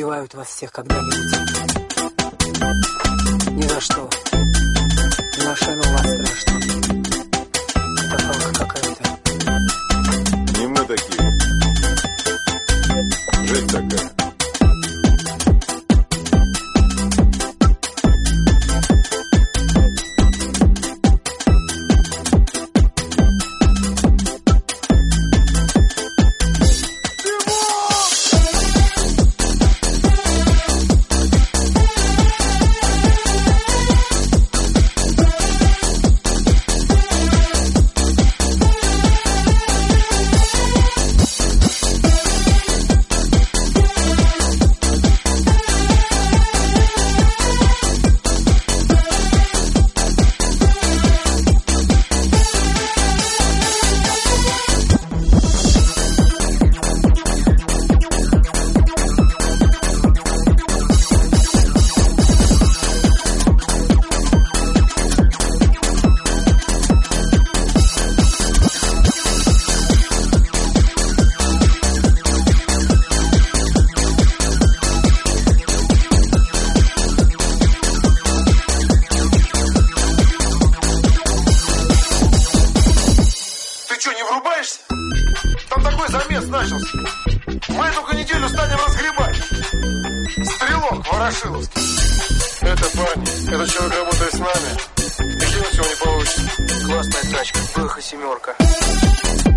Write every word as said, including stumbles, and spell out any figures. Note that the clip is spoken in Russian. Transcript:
убивают вас всех когда-нибудь. Ни за что. Машина у вас страшная. Катафалка какая-то. Не мы такие. Жить такая. Там такой замес начался. Мы только неделю станем разгребать. Стрелок Ворошиловский. Это парни. Этот человек работает с нами. И кинуть его не получится. Классная тачка. Бэха семерка.